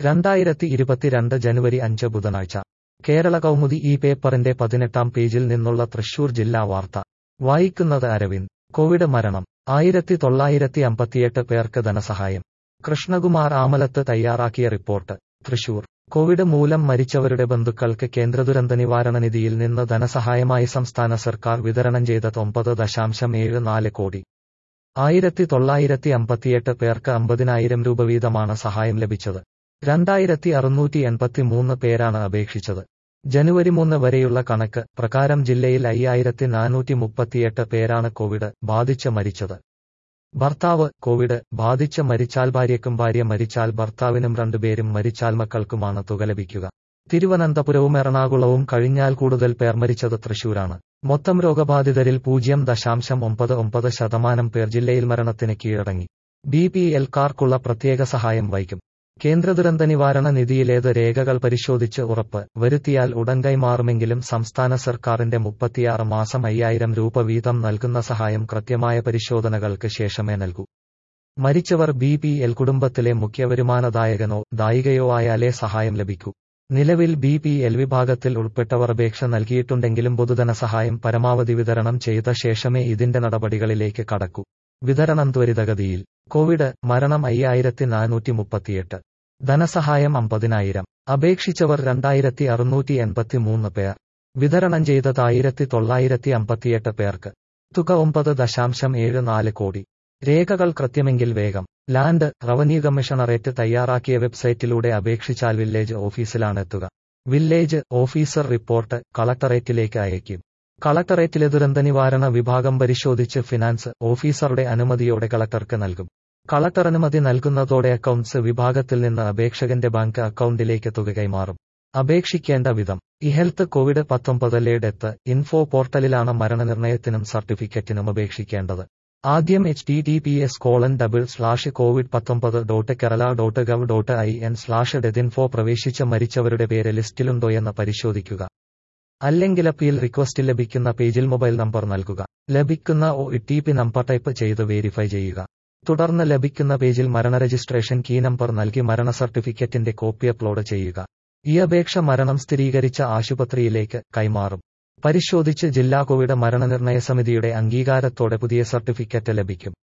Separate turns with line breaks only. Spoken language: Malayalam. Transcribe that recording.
2022 ജനുവരി 5 ബുധനാഴ്ച കേരള കൗമുദി ഈ പേപ്പറിന്റെ 18-ാം പേജിൽ നിന്നുള്ള തൃശൂർ ജില്ലാ വാർത്ത വായിക്കുന്നത് അരവിന്ദ്. കോവിഡ് മരണം 1958 പേർക്ക് ധനസഹായം. കൃഷ്ണകുമാർ ആമലത്ത് തയ്യാറാക്കിയ റിപ്പോർട്ട്. തൃശൂർ. കോവിഡ് മൂലം മരിച്ചവരുടെ ബന്ധുക്കൾക്ക് കേന്ദ്ര ദുരന്ത നിവാരണ നിധിയിൽ നിന്ന് ധനസഹായമായി സംസ്ഥാന സർക്കാർ വിതരണം ചെയ്ത 9.74 കോടി. 1958 പേർക്ക് 50,000 രൂപ വീതമാണ് സഹായം ലഭിച്ചത്. 2683 പേരാണ് അപേക്ഷിച്ചത്. ജനുവരി 3 വരെയുള്ള കണക്ക് പ്രകാരം ജില്ലയിൽ 5438 പേരാണ് കോവിഡ് ബാധിച്ച് മരിച്ചത്. ഭർത്താവ് കോവിഡ് ബാധിച്ച് മരിച്ചാൽ ഭാര്യയ്ക്കും, ഭാര്യ മരിച്ചാൽ ഭർത്താവിനും, രണ്ടുപേരും മരിച്ചാൽ മക്കൾക്കുമാണ് തുക ലഭിക്കുക. തിരുവനന്തപുരവും എറണാകുളവും കഴിഞ്ഞാൽ കൂടുതൽ പേർ മരിച്ചത് തൃശൂരാണ്. മൊത്തം രോഗബാധിതരിൽ 0.99% പേർ ജില്ലയിൽ മരണത്തിന് കീഴടങ്ങി. BPL-കാർക്കുള്ള പ്രത്യേക സഹായം വൈകും. കേന്ദ്ര ദുരന്ത നിവാരണ നിധിയിലേത് രേഖകൾ പരിശോധിച്ച് ഉറപ്പ് വരുത്തിയാൽ ഉടൻ കൈമാറുമെങ്കിലും സംസ്ഥാന സർക്കാരിന്റെ 36 മാസം 5,000 രൂപ വീതം നൽകുന്ന സഹായം കൃത്യമായ പരിശോധനകൾക്ക് ശേഷമേ നൽകൂ. മരിച്ചവർ BPL കുടുംബത്തിലെ മുഖ്യ വരുമാനദായകനോ ദായികയോ ആയാലേ സഹായം ലഭിക്കൂ. നിലവിൽ BPL വിഭാഗത്തിൽ ഉൾപ്പെട്ടവർ അപേക്ഷ നൽകിയിട്ടുണ്ടെങ്കിലും പൊതുധനസഹായം പരമാവധി വിതരണം ചെയ്ത ശേഷമേ ഇതിന്റെ നടപടികളിലേക്ക് കടക്കൂ. വിതരണം ത്വരിതഗതിയിൽ. കോവിഡ് മരണം 5438. ധനസഹായം 50,000. അപേക്ഷിച്ചവർ 2683 പേർ. വിതരണം ചെയ്തത് 1958 പേർക്ക്. തുക 9.74 കോടി. രേഖകൾ കൃത്യമെങ്കിൽ വേഗം. ലാൻഡ് റവന്യൂ കമ്മീഷണറേറ്റ് തയ്യാറാക്കിയ വെബ്സൈറ്റിലൂടെ അപേക്ഷിച്ചാൽ വില്ലേജ് ഓഫീസിലാണെത്തുക. വില്ലേജ് ഓഫീസർ റിപ്പോർട്ട് കളക്ടറേറ്റിലേക്ക് അയക്കും. കളക്ടറേറ്റിലെ ദുരന്ത നിവാരണ വിഭാഗം പരിശോധിച്ച് ഫിനാൻസ് ഓഫീസറുടെ അനുമതിയോടെ കളക്ടർക്ക് നൽകും. കളക്ടർ അനുമതി നൽകുന്നതോടെ അക്കൗണ്ട്സ് വിഭാഗത്തിൽ നിന്ന് അപേക്ഷകന്റെ ബാങ്ക് അക്കൗണ്ടിലേക്ക് തുക കൈമാറും. അപേക്ഷിക്കേണ്ട വിധം. ഇഹെൽത്ത് COVID-19 ഇൻഫോ പോർട്ടലിലാണ് മരണനിർണയത്തിനും സർട്ടിഫിക്കറ്റിനും അപേക്ഷിക്കേണ്ടത്. ആദ്യം https://covid19.kerala.gov.in/death-info പ്രവേശിച്ച് മരിച്ചവരുടെ പേര് ലിസ്റ്റിലുണ്ടോയെന്ന് പരിശോധിക്കുക. അല്ലെങ്കിൽ അപ്പീൽ റിക്വസ്റ്റ് ലഭിക്കുന്ന പേജിൽ മൊബൈൽ നമ്പർ നൽകുക. ലഭിക്കുന്ന OTP നമ്പർ ടൈപ്പ് ചെയ്ത് വെരിഫൈ ചെയ്യുക. തുടർന്ന് ലഭിക്കുന്ന പേജിൽ മരണ രജിസ്ട്രേഷൻ കീ നമ്പർ നൽകി മരണ സർട്ടിഫിക്കറ്റിന്റെ കോപ്പി അപ്ലോഡ് ചെയ്യുക. ഈ അപേക്ഷ മരണം സ്ഥിരീകരിച്ച ആശുപത്രിയിലേക്ക് കൈമാറും. പരിശോധിച്ച് ജില്ലാ കോവിഡ് മരണനിർണയ സമിതിയുടെ അംഗീകാരത്തോടെ പുതിയ സർട്ടിഫിക്കറ്റ് ലഭിക്കും.